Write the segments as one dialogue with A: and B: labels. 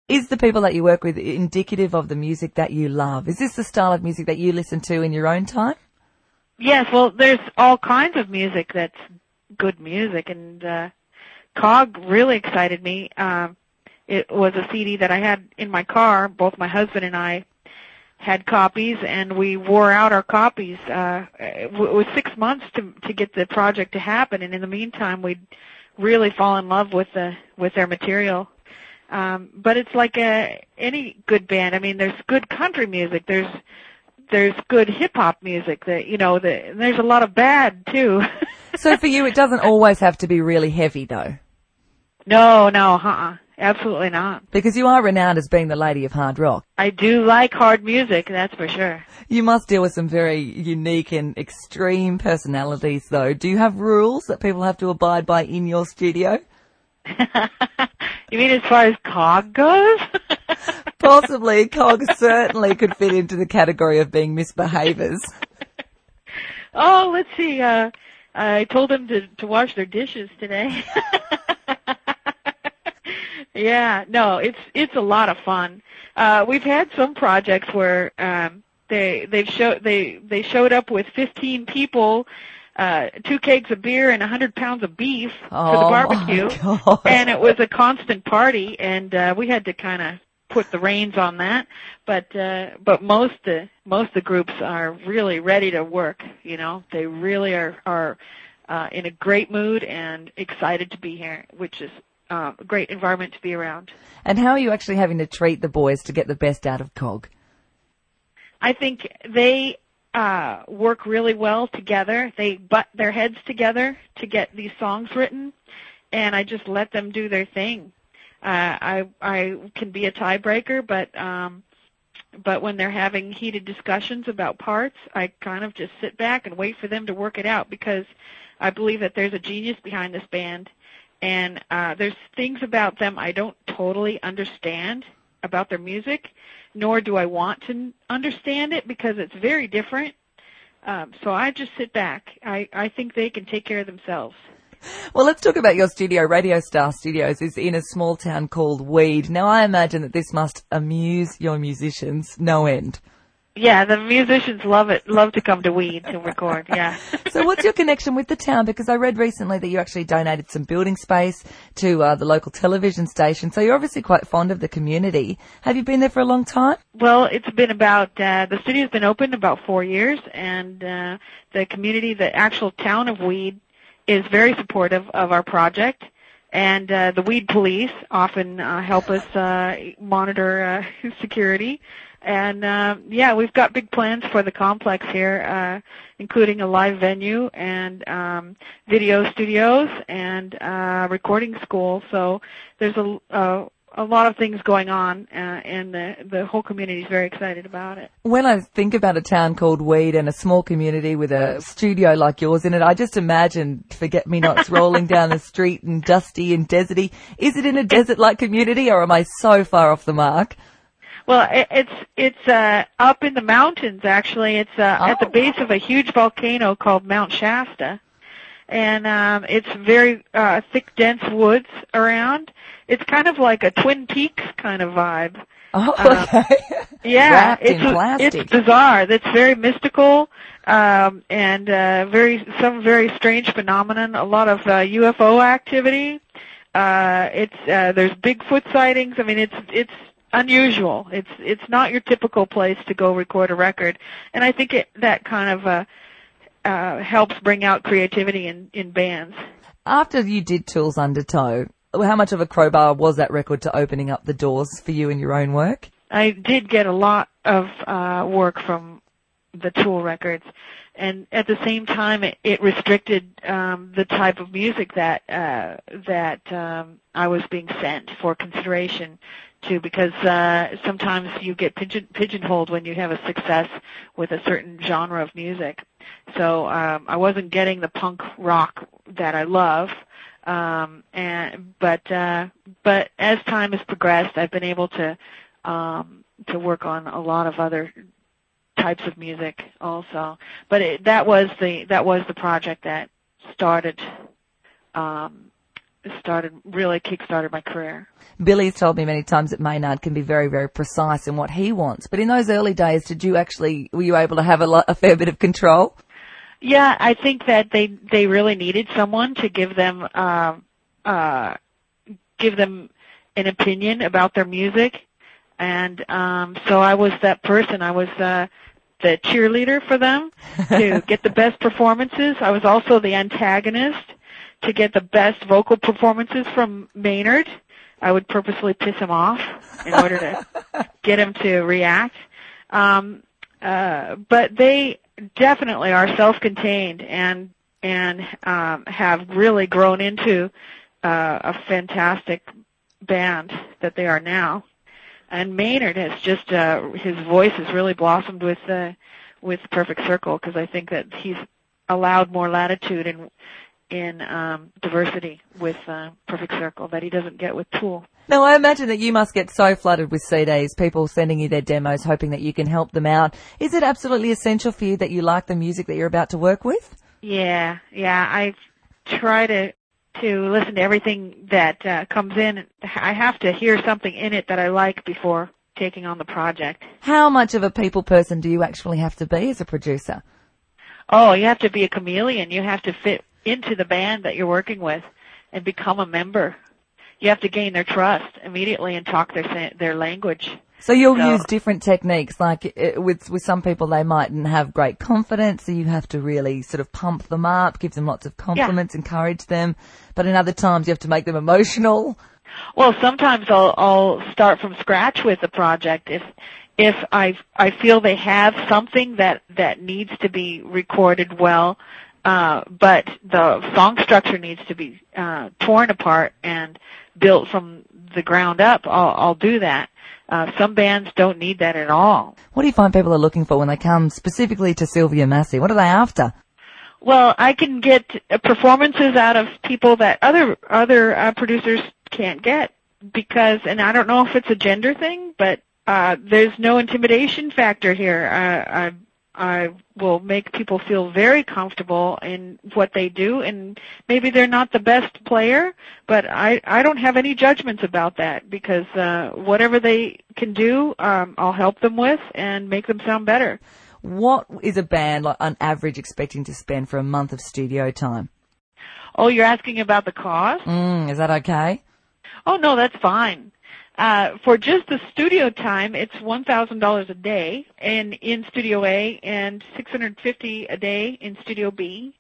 A: Is the people that you work with indicative of the music that you love? Is this the style of music that you listen to in your own time?
B: Yes, well, there's all kinds of music that's good music, and Cog really excited me. It was a CD that I had in my car. Both my husband and I had copies, and we wore out our copies. It was 6 months to get the project to happen, and in the meantime, we'd really fall in love with their material. But it's like any good band. I mean, there's good country music. There's good hip hop music. There's a lot of bad too.
A: So for you, it doesn't always have to be really heavy, though.
B: No, absolutely not.
A: Because you are renowned as being the lady of hard rock.
B: I do like hard music, that's for sure.
A: You must deal with some very unique and extreme personalities, though. Do you have rules that people have to abide by in your studio?
B: You mean as far as Cog goes?
A: Possibly. Cog certainly could fit into the category of being misbehavers.
B: Oh, let's see. I told them to wash their dishes today. Yeah, no, it's a lot of fun. We've had some projects where they showed up with 15 people, 2 kegs of beer and 100 pounds of beef for the barbecue, and it was a constant party, and we had to kind of put the reins on that. But most of the groups are really ready to work. You know, they really are in a great mood and excited to be here, which is a great environment to be around.
A: And how are you actually having to treat the boys to get the best out of Cog?
B: I think they work really well together. They butt their heads together to get these songs written, and I just let them do their thing. I can be a tiebreaker, but when they're having heated discussions about parts, I kind of just sit back and wait for them to work it out, because I believe that there's a genius behind this band. And there's things about them I don't totally understand about their music, nor do I want to understand it, because it's very different. So I just sit back. I think they can take care of themselves.
A: Well, let's talk about your studio. Radio Star Studios is in a small town called Weed. Now, I imagine that this must amuse your musicians no end.
B: Yeah, the musicians love it. Love to come to Weed to record, yeah.
A: So what's your connection with the town? Because I read recently that you actually donated some building space to the local television station. So you're obviously quite fond of the community. Have you been there for a long time?
B: Well, it's been about, the studio's been open about 4 years, and the community, the actual town of Weed, is very supportive of our project. And the Weed police often help us monitor security. And, we've got big plans for the complex here, including a live venue and video studios and recording school. So there's a lot of things going on, and the whole community is very excited about it.
A: When I think about a town called Weed and a small community with a studio like yours in it, I just imagine forget-me-nots rolling down the street and dusty and deserty. Is it in a desert-like community, or am I so far off the mark?
B: Well, it's up in the mountains, actually. It's at the base of a huge volcano called Mount Shasta. And it's very thick, dense woods around. It's kind of like a Twin Peaks kind of vibe.
A: Oh, okay.
B: Yeah,
A: Wrapped in plastic.
B: It's bizarre. It's very mystical, and some very strange phenomenon. A lot of UFO activity. There's Bigfoot sightings. I mean, it's unusual. It's not your typical place to go record a record, and I think that kind of helps bring out creativity in bands. After
A: you did Tools Under Tow, how much of a crowbar was that record to opening up the doors for you in your own work?
B: I did get a lot of work from the Tool records, and at the same time, it restricted the type of music that I was being sent for consideration to, because sometimes you get pigeonholed when you have a success with a certain genre of music. So I wasn't getting the punk rock that I love, but as time has progressed, I've been able to work on a lot of other types of music also. But that was the project that started kick-started my career.
A: Billy's told me many times that Maynard can be very, very precise in what he wants. But in those early days, were you able to have a fair bit of control?
B: Yeah, I think that they really needed someone to give them an opinion about their music. And so I was that person. I was the cheerleader for them to get the best performances. I was also the antagonist to get the best vocal performances from Maynard. I would purposely piss him off in order to get him to react. But they definitely are self-contained and have really grown into a fantastic band that they are now. And Maynard has just his voice has really blossomed with Perfect Circle, because I think that he's allowed more latitude in diversity with Perfect Circle that he doesn't get with Tool.
A: Now, I imagine that you must get so flooded with CDs, people sending you their demos, hoping that you can help them out. Is it absolutely essential for you that you like the music that you're about to work with?
B: Yeah. I try to listen to everything that comes in. I have to hear something in it that I like before taking on the project.
A: How much of a people person do you actually have to be as a producer?
B: Oh, you have to be a chameleon. You have to fit into the band that you're working with and become a member. You have to gain their trust immediately and talk their language.
A: So you'll use different techniques, like with some people they mightn't have great confidence, so you have to really sort of pump them up, give them lots of compliments, encourage them. But in other times you have to make them emotional.
B: Well, sometimes I'll start from scratch with the project if I feel they have something that needs to be recorded well, but the song structure needs to be torn apart and built from the ground up. I'll do that. Some bands don't need that at all.
A: What do you find people are looking for when they come specifically to Sylvia Massy? What are they after?
B: Well, I can get performances out of people that other producers can't get, and I don't know if it's a gender thing, but there's no intimidation factor here. I will make people feel very comfortable in what they do, and maybe they're not the best player, but I don't have any judgments about that, because whatever they can do, I'll help them with and make them sound better.
A: What is a band, like, on average, expecting to spend for a month of studio time?
B: Oh, you're asking about the cost?
A: Is that okay?
B: Oh, no, that's fine. For just the studio time, it's $1,000 a day in Studio A and $650 a day in Studio B.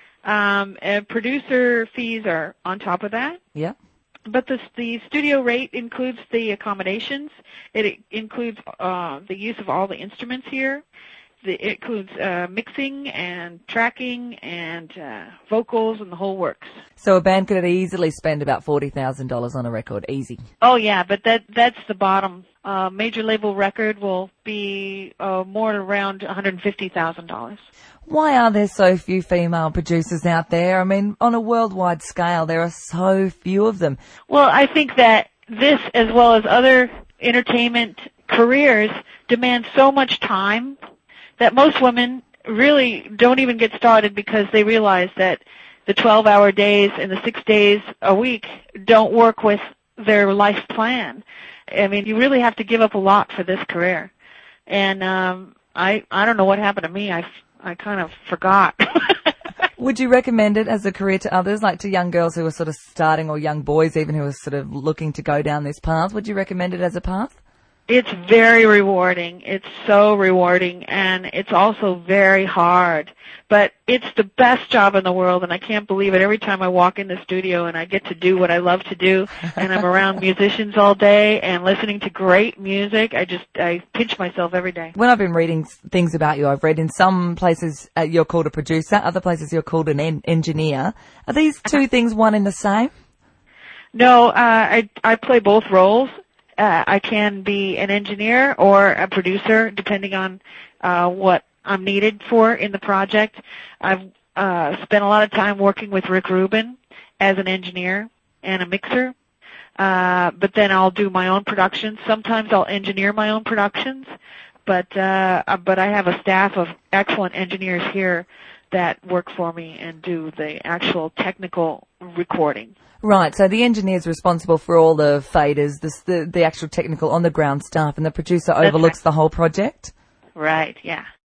B: And producer fees are on top of that.
A: Yeah.
B: But the studio rate includes the accommodations. It includes the use of all the instruments here. It includes mixing and tracking and vocals and the whole works.
A: So a band could easily spend about $40,000 on a record, easy.
B: Oh yeah, but that's the bottom. Major label record will be more around $150,000.
A: Why are there so few female producers out there? I mean, on a worldwide scale, there are so few of them.
B: Well, I think that this, as well as other entertainment careers, demand so much time that most women really don't even get started, because they realize that the 12-hour days and the 6 days a week don't work with their life plan. I mean, you really have to give up a lot for this career. And I don't know what happened to me. I kind of forgot.
A: Would you recommend it as a career to others, like to young girls who are sort of starting, or young boys even who are sort of looking to go down this path? Would you recommend it as a path?
B: It's very rewarding. It's so rewarding, and it's also very hard. But it's the best job in the world, and I can't believe it every time I walk in the studio and I get to do what I love to do, and I'm around musicians all day and listening to great music. I pinch myself every day.
A: When I've been reading things about you, I've read in some places you're called a producer, other places you're called an engineer. Are these two things one and the same?
B: No, I play both roles. I can be an engineer or a producer, depending on what I'm needed for in the project. I've spent a lot of time working with Rick Rubin as an engineer and a mixer, but then I'll do my own productions. Sometimes I'll engineer my own productions, but I have a staff of excellent engineers here that work for me and do the actual technical recording.
A: Right, so the engineer's responsible for all the faders, the actual technical on-the-ground stuff, and the producer overlooks the whole project?
B: Right, yeah.